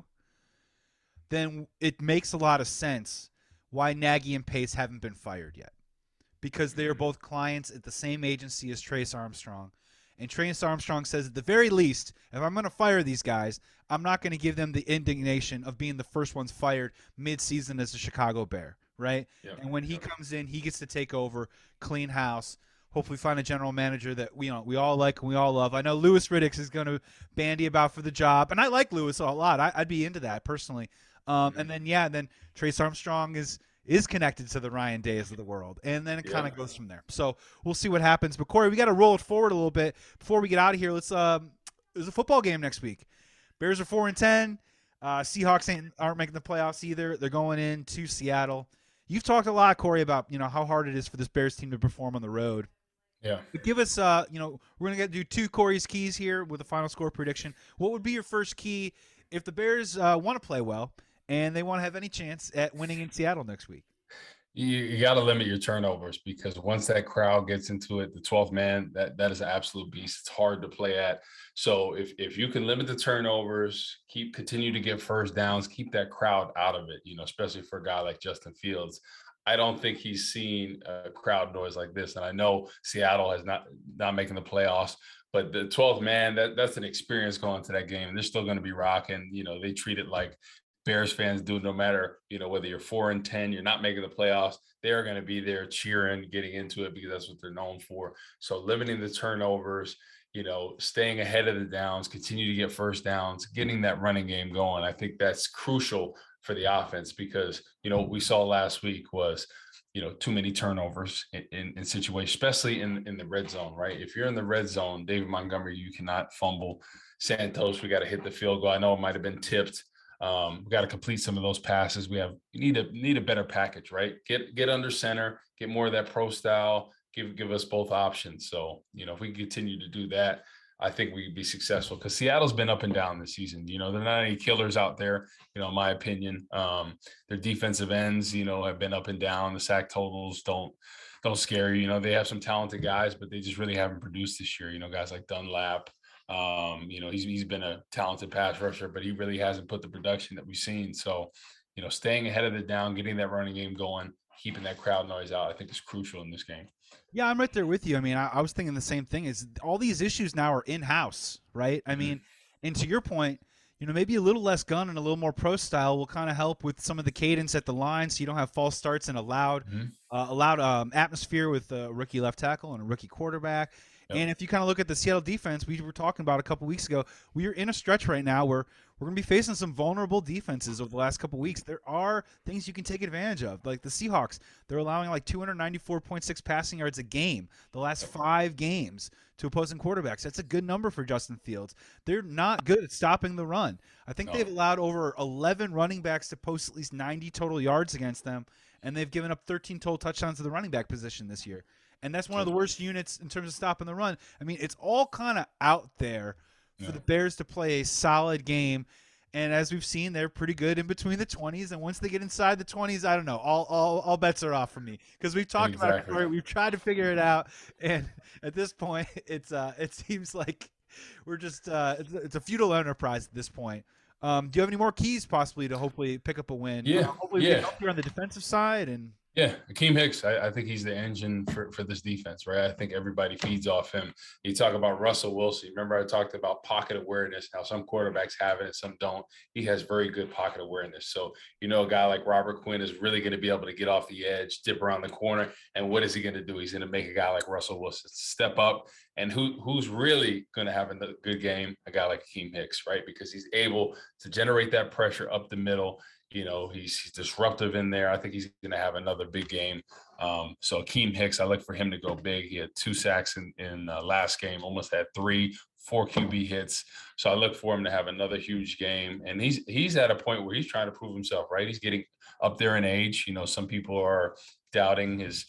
then it makes a lot of sense why Nagy and Pace haven't been fired yet. Because they are both clients at the same agency as Trace Armstrong. And Trace Armstrong says, at the very least, if I'm going to fire these guys, I'm not going to give them the indignation of being the first ones fired mid-season as a Chicago Bear, right? Yep. And when he Yep. comes in, he gets to take over, clean house. Hopefully, find a general manager that we all like and we all love. I know Louis Riddick is going to bandy about for the job, and I like Louis a lot. I'd be into that personally. And then Trace Armstrong is connected to the Ryan Days of the world, and then it kind of goes from there. So we'll see what happens. But Corey, we got to roll it forward a little bit before we get out of here. There's a football game next week. Bears are 4-10. Seahawks aren't making the playoffs either. They're going into Seattle. You've talked a lot, Corey, about how hard it is for this Bears team to perform on the road. Yeah. But give us, we're gonna do two Corey's keys here with a final score prediction. What would be your first key if the Bears want to play well and they want to have any chance at winning in Seattle next week? You got to limit your turnovers, because once that crowd gets into it, the 12th man, that is an absolute beast. It's hard to play at. So if you can limit the turnovers, continue to get first downs, keep that crowd out of it, especially for a guy like Justin Fields. I don't think he's seen a crowd noise like this. And I know Seattle has not making the playoffs, but the 12th man, that's an experience going to that game. They're still going to be rocking. They treat it like Bears fans do, no matter, whether you're 4-10, you're not making the playoffs, they're going to be there cheering, getting into it, because that's what they're known for. So limiting the turnovers, staying ahead of the downs, continue to get first downs, getting that running game going. I think that's crucial for the offense, because, what we saw last week was, too many turnovers in situations, especially in the red zone, right? If you're in the red zone, David Montgomery, you cannot fumble. Santos, we got to hit the field goal. I know it might have been tipped. We got to complete some of those passes. You need a better package, right? Get under center, get more of that pro style, give us both options. So, if we continue to do that, I think we could be successful, because Seattle's been up and down this season. They're not any killers out there, in my opinion. Their defensive ends, have been up and down. The sack totals don't scare you. They have some talented guys, but they just really haven't produced this year. Guys like Dunlap. He's been a talented pass rusher, but he really hasn't put the production that we've seen. So, staying ahead of the down, getting that running game going, keeping that crowd noise out, I think is crucial in this game. Yeah, I'm right there with you. I mean, I was thinking the same thing. Is all these issues now are in-house, right? I mean, and to your point, maybe a little less gun and a little more pro style will kind of help with some of the cadence at the line, so you don't have false starts and a loud atmosphere with a rookie left tackle and a rookie quarterback. Yep. And if you kind of look at the Seattle defense, we were talking about a couple weeks ago, we are in a stretch right now where we're going to be facing some vulnerable defenses over the last couple weeks. There are things you can take advantage of, like the Seahawks. They're allowing like 294.6 passing yards a game the last 5 games to opposing quarterbacks. That's a good number for Justin Fields. They're not good at stopping the run. I think they've allowed over 11 running backs to post at least 90 total yards against them, and they've given up 13 total touchdowns to the running back position this year. And that's one of the worst units in terms of stopping the run. I mean, it's all kind of out there for the Bears to play a solid game. And as we've seen, they're pretty good in between the 20s. And once they get inside the 20s, I don't know. All bets are off for me, because we've talked about it. We've tried to figure it out, and at this point, it seems like we're just it's a futile enterprise at this point. Do you have any more keys possibly to hopefully pick up a win? Yeah, hopefully we can help you on the defensive side and. Yeah, Akeem Hicks, I think he's the engine for this defense, right? I think everybody feeds off him. You talk about Russell Wilson. Remember I talked about pocket awareness. Now, some quarterbacks have it and some don't. He has very good pocket awareness. So, a guy like Robert Quinn is really going to be able to get off the edge, dip around the corner. And what is he going to do? He's going to make a guy like Russell Wilson step up. And who's really going to have a good game? A guy like Akeem Hicks, right? Because he's able to generate that pressure up the middle. He's disruptive in there. I think he's going to have another big game. So Akeem Hicks, I look for him to go big. He had 2 sacks in last game, almost had 3, 4 QB hits. So I look for him to have another huge game. And he's at a point where he's trying to prove himself, right? He's getting up there in age. Some people are doubting his,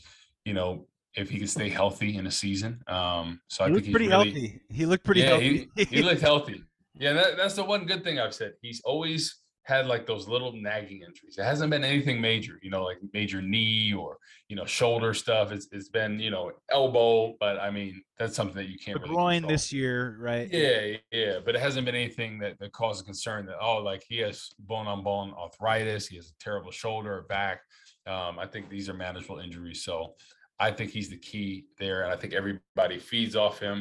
if he can stay healthy in a season. So I think he's pretty healthy. He looked pretty healthy. He looked healthy. Yeah, that's the one good thing I've said. He's always had like those little nagging injuries. It hasn't been anything major, like major knee or, shoulder stuff. It's been, elbow, but I mean, that's something that you can't really groin control. This year, right? Yeah. But it hasn't been anything that causes concern that, like he has bone-on-bone arthritis. He has a terrible shoulder or back. I think these are manageable injuries. So I think he's the key there. And I think everybody feeds off him.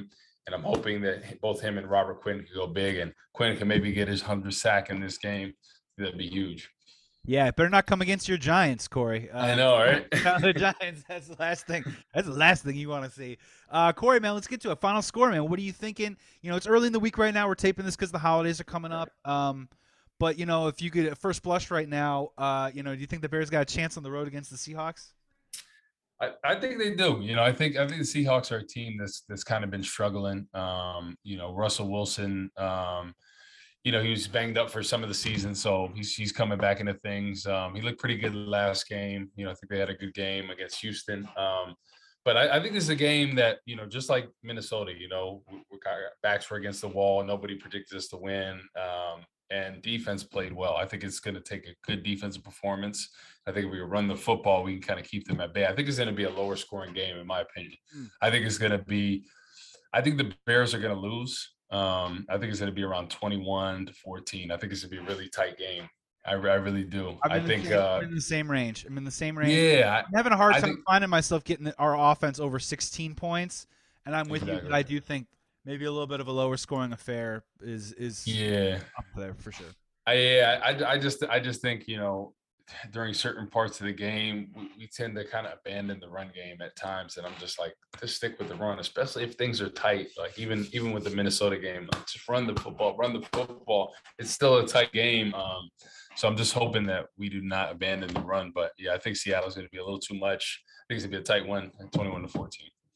And I'm hoping that both him and Robert Quinn can go big, and Quinn can maybe get his 100th sack in this game. That'd be huge. Yeah, it better not come against your Giants, Corey. I know, right? The Giants. That's the last thing. That's the last thing you want to see. Corey, man, let's get to a final score, man. What are you thinking? It's early in the week right now. We're taping this because the holidays are coming up. But if you could at first blush right now, do you think the Bears got a chance on the road against the Seahawks? I think they do. I think the Seahawks are a team that's kind of been struggling. Russell Wilson. He was banged up for some of the season, so he's coming back into things. He looked pretty good last game. I think they had a good game against Houston. But I think this is a game that, just like Minnesota, we're kind of backs were against the wall. Nobody predicted us to win. And defense played well. I think it's going to take a good defensive performance. I think if we run the football, we can kind of keep them at bay. I think it's going to be a lower scoring game, in my opinion. I think the Bears are going to lose. I think it's going to be around 21-14. I think it's going to be a really tight game. I really do. I'm in the same range. Yeah. I'm having a hard time finding myself getting our offense over 16 points. And I'm with you, but I do think maybe a little bit of a lower scoring affair is up there for sure. I just think, during certain parts of the game, we tend to kind of abandon the run game at times. And I'm just like, just stick with the run, especially if things are tight. Like even with the Minnesota game, like just run the football. It's still a tight game. So I'm just hoping that we do not abandon the run. But yeah, I think Seattle's going to be a little too much. I think it's going to be a tight one, 21-14.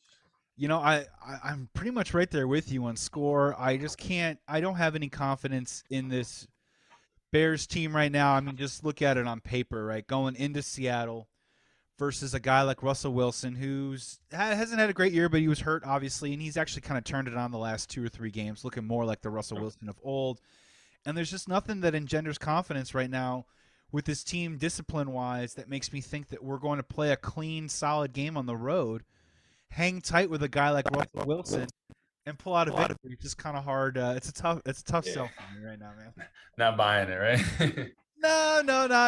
I'm pretty much right there with you on score. I don't have any confidence in this Bears team right now. I mean, just look at it on paper, right? Going into Seattle versus a guy like Russell Wilson, hasn't had a great year, but he was hurt, obviously, and he's actually kind of turned it on the last 2 or 3 games, looking more like the Russell Wilson of old. And there's just nothing that engenders confidence right now with this team discipline-wise that makes me think that we're going to play a clean, solid game on the road, hang tight with a guy like Russell Wilson, and pull out a victory. It's just kind of hard. It's a tough sell for me right now, man. Not buying it, right? No,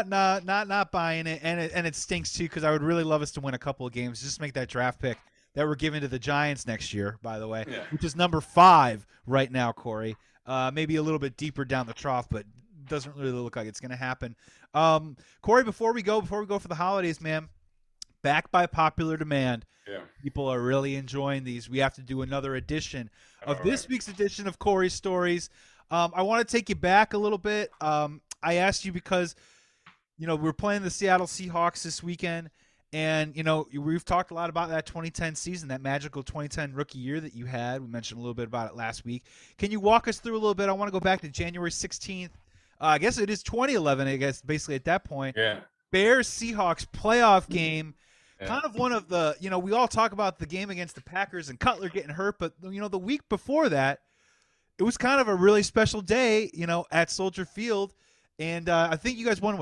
not buying it, and it stinks too because I would really love us to win a couple of games, just make that draft pick that we're giving to the Giants next year, by the way, which is number 5 right now, Corey. Maybe a little bit deeper down the trough, but doesn't really look like it's going to happen. Corey, before we go for the holidays, man, back by popular demand. Yeah. People are really enjoying these. We have to do another edition of this week's edition of Corey's Stories. I want to take you back a little bit. I asked you because, we're playing the Seattle Seahawks this weekend, and, we've talked a lot about that 2010 season, that magical 2010 rookie year that you had. We mentioned a little bit about it last week. Can you walk us through a little bit? I want to go back to January 16th. I guess it is 2011, I guess, basically at that point. Yeah. Bears-Seahawks playoff game. Kind of one of the, we all talk about the game against the Packers and Cutler getting hurt, but, the week before that, it was kind of a really special day, at Soldier Field. And I think you guys won,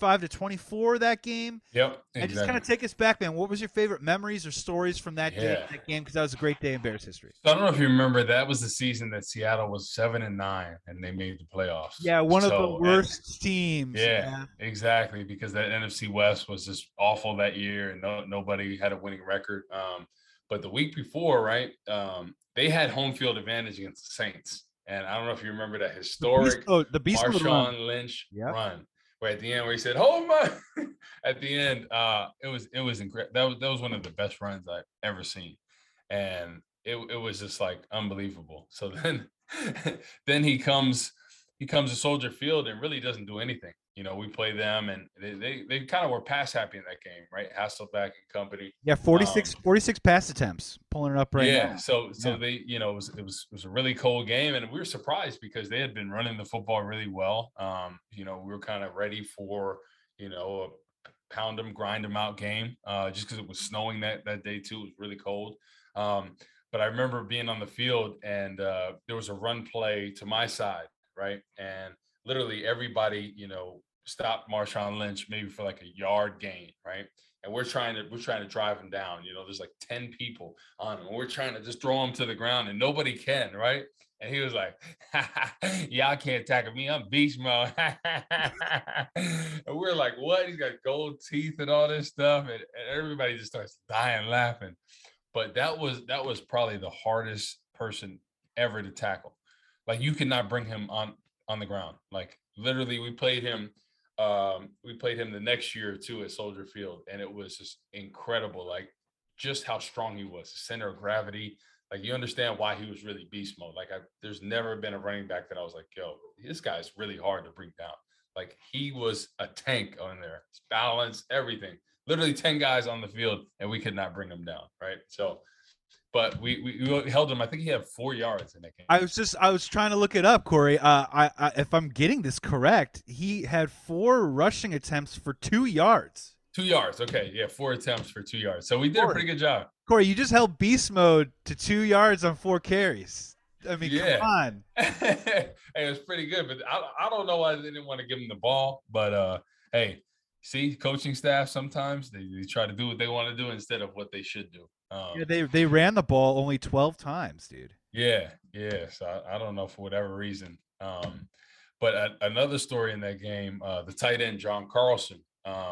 35-24 that game? Yep, exactly. And just kind of take us back, man. What was your favorite memories or stories from that day, that game? Because that was a great day in Bears history. So I don't know if you remember, that was the season that Seattle was 7-9, and they made the playoffs. Yeah, one of the worst teams. Yeah, exactly, because that NFC West was just awful that year, and nobody had a winning record. But the week before, right, they had home field advantage against the Saints. And I don't know if you remember that historic Marshawn Lynch run, where at the end where he said, "Hold my," at the end, it was incredible. That was one of the best runs I've ever seen, and it was just like unbelievable. So then he comes to Soldier Field and really doesn't do anything. We play them, and they kind of were pass happy in that game, right? Hasselbeck and company. Yeah, 46 pass attempts, pulling it up right now. Yeah, so they, it was a really cold game, and we were surprised because they had been running the football really well. We were kind of ready for, a pound them, grind them out game, just because it was snowing that day too. It was really cold. But I remember being on the field, and there was a run play to my side, right? And literally everybody, stopped Marshawn Lynch maybe for like a yard gain, right? And we're trying to drive him down. There's like 10 people on him. We're trying to just throw him to the ground, and nobody can, right? And he was like, "Y'all can't tackle me. I'm beast mode." And we're like, "What?" He's got gold teeth and all this stuff, and everybody just starts dying laughing. But that was probably the hardest person ever to tackle. Like you could not bring him on the ground. Like literally, we played him the next year too at Soldier Field, and it was just incredible. Like just how strong he was, the center of gravity. Like you understand why he was really beast mode. Like there's never been a running back that I was like, yo, this guy's really hard to bring down. Like he was a tank on there. His balance, everything. Literally 10 guys on the field, and we could not bring him down. Right. So, but we held him. I think he had 4 yards in that game. I was trying to look it up, Corey. If I'm getting this correct, he had 4 rushing attempts for 2 yards. 2 yards. Okay. Yeah. 4 attempts for 2 yards. So we did a pretty good job. Corey, you just held beast mode to 2 yards on 4 carries. I mean, come on. Hey, it was pretty good, but I don't know why they didn't want to give him the ball. But hey, see, coaching staff sometimes they try to do what they want to do instead of what they should do. Yeah, they ran the ball only 12 times, dude. Yeah. So I don't know for whatever reason. But another story in that game, the tight end John Carlson,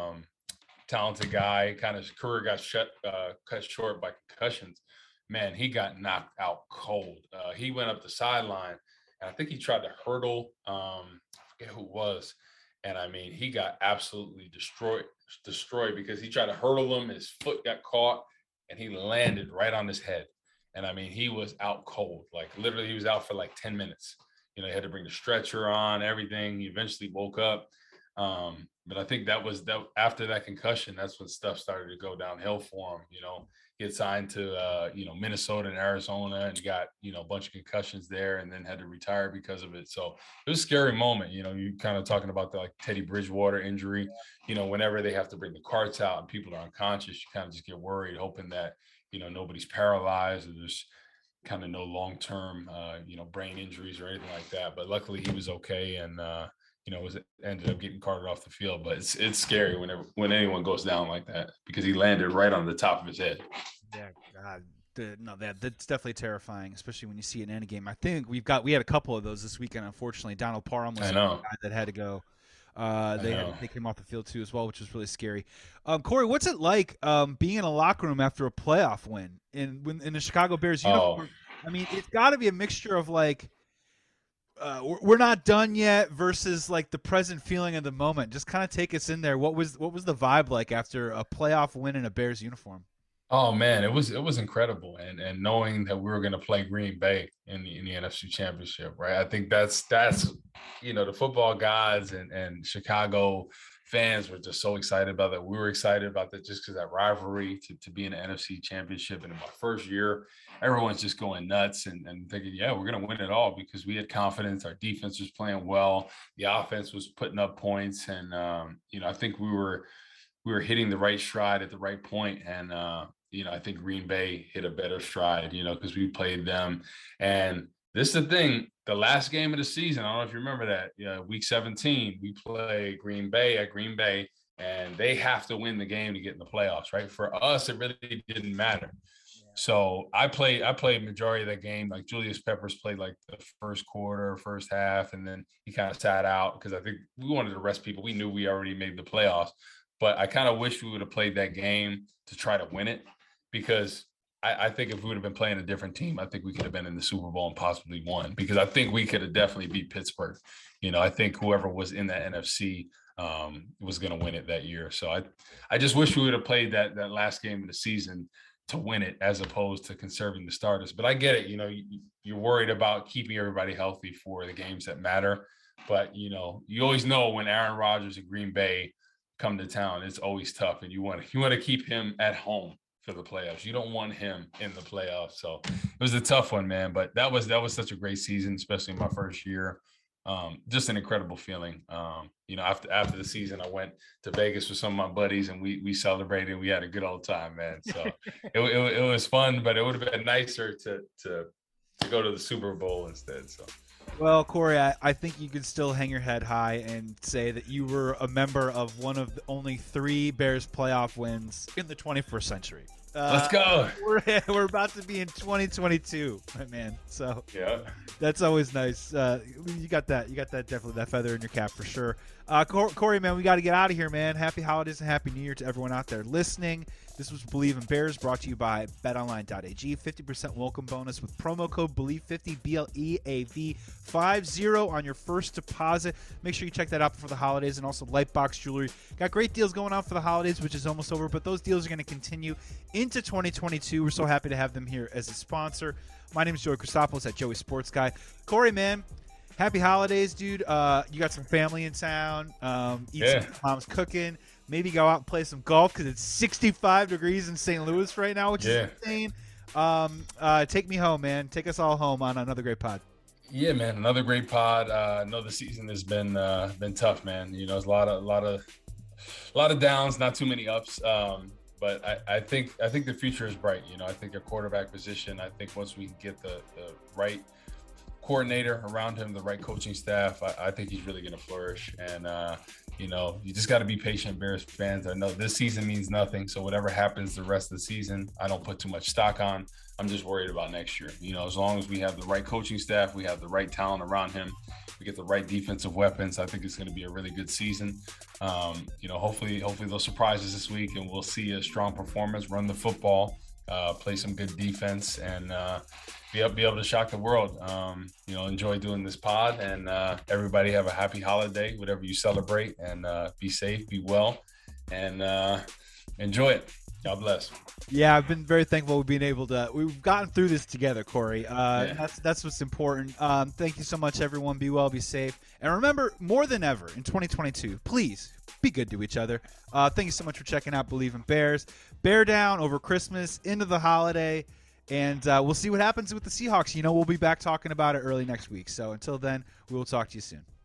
talented guy, kind of career got cut short by concussions. Man, he got knocked out cold. He went up the sideline, and I think he tried to hurdle. I forget who it was, and I mean, he got absolutely destroyed because he tried to hurdle him. His foot got caught, and he landed right on his head. And I mean, he was out cold. Like literally, he was out for like 10 minutes. You know, he had to bring the stretcher on, everything. He eventually woke up. But I think that after that concussion, that's when stuff started to go downhill for him. You know, he had signed to, Minnesota and Arizona and got, a bunch of concussions there and then had to retire because of it. So it was a scary moment. You know, you kind of talking about the Teddy Bridgewater injury, whenever they have to bring the carts out and people are unconscious, you kind of just get worried, hoping that, nobody's paralyzed or there's kind of no long-term, brain injuries or anything like that. But luckily he was okay. And, ended up getting carted off the field, but it's scary when anyone goes down like that because he landed right on the top of his head. Yeah, God, that's definitely terrifying, especially when you see it in a game. I think we had a couple of those this weekend. Unfortunately, Donald Parham was the guy that had to go. They came off the field too as well, which was really scary. Corey, what's it like being in a locker room after a playoff win in the Chicago Bears uniform? I mean, it's got to be a mixture of like. We're not done yet versus like the present feeling of the moment. Just kind of take us in there. What was the vibe like after a playoff win in a Bears uniform? Oh man, it was incredible, and knowing that we were going to play Green Bay in the NFC Championship, right? I think that's the football gods and Chicago fans were just so excited about that. We were excited about that just because that rivalry to be in the NFC Championship. And in my first year, everyone's just going nuts and thinking, yeah, we're going to win it all because we had confidence. Our defense was playing well. The offense was putting up points. And, I think we were hitting the right stride at the right point. And, I think Green Bay hit a better stride, because we played them. And this is the thing, the last game of the season, I don't know if you remember that, week 17, we play Green Bay at Green Bay, and they have to win the game to get in the playoffs, right? For us, it really didn't matter. So I played majority of that game. Like Julius Peppers played like the first quarter, first half, and then he kind of sat out because I think we wanted to rest people. We knew we already made the playoffs, but I kind of wish we would have played that game to try to win it because I think if we would have been playing a different team, I think we could have been in the Super Bowl and possibly won because I think we could have definitely beat Pittsburgh. I think whoever was in that NFC was going to win it that year. So I just wish we would have played that last game of the season to win it as opposed to conserving the starters. But I get it. You're worried about keeping everybody healthy for the games that matter. But, you always know when Aaron Rodgers and Green Bay come to town, it's always tough. And you want to keep him at home for the playoffs. You don't want him in the playoffs. So it was a tough one, man. But that was such a great season, especially in my first year. Just an incredible feeling. After the season, I went to Vegas with some of my buddies and we celebrated. We had a good old time, man. So it was fun, but it would have been nicer to go to the Super Bowl instead. So. Well, Corey, I think you could still hang your head high and say that you were a member of one of the only 3 Bears playoff wins in the 21st century. Let's go. We're about to be in 2022, my man. So Yeah, that's always nice. You got that. You got that, definitely that feather in your cap for sure. Corey, man, we got to get out of here, man. Happy holidays and happy New Year to everyone out there listening. This was Believe in Bears, brought to you by BetOnline.ag. 50% welcome bonus with promo code Believe50, BLEAV50 on your first deposit. Make sure you check that out before the holidays, and also Lightbox Jewelry. Got great deals going on for the holidays, which is almost over, but those deals are going to continue into 2022. We're so happy to have them here as a sponsor. My name is Joey Christopoulos at Joey Sports Guy. Corey, man, happy holidays, dude. You got some family in town. Eat some mom's cooking. Maybe go out and play some golf because it's 65 degrees in St. Louis right now, which is insane. Take me home, man. Take us all home on another great pod. Yeah, man, another great pod. I know the season has been tough, man. You know, there's a lot of downs, not too many ups. But I think the future is bright. You know, I think a quarterback position. I think once we get the right coordinator around him, the right coaching staff, I think he's really going to flourish. And you know, you just got to be patient, Bears fans. I know this season means nothing, so whatever happens the rest of the season, I don't put too much stock on. I'm just worried about next year. You know, as long as we have the right coaching staff, we have the right talent around him, we get the right defensive weapons, I think it's going to be a really good season. You know, hopefully they'll surprise us this week, and we'll see a strong performance, run the football, play some good defense, and be able to shock the world. You know, enjoy doing this pod, and everybody have a happy holiday, whatever you celebrate, and be safe, be well, and enjoy it. God bless. Yeah, I've been very thankful we've gotten through this together, Corey. That's what's important. Thank you so much, everyone. Be well, be safe. And remember, more than ever in 2022, please be good to each other. Thank you so much for checking out Believe in Bears. Bear down over Christmas, into the holiday, and we'll see what happens with the Seahawks. You know, we'll be back talking about it early next week. So until then, we will talk to you soon.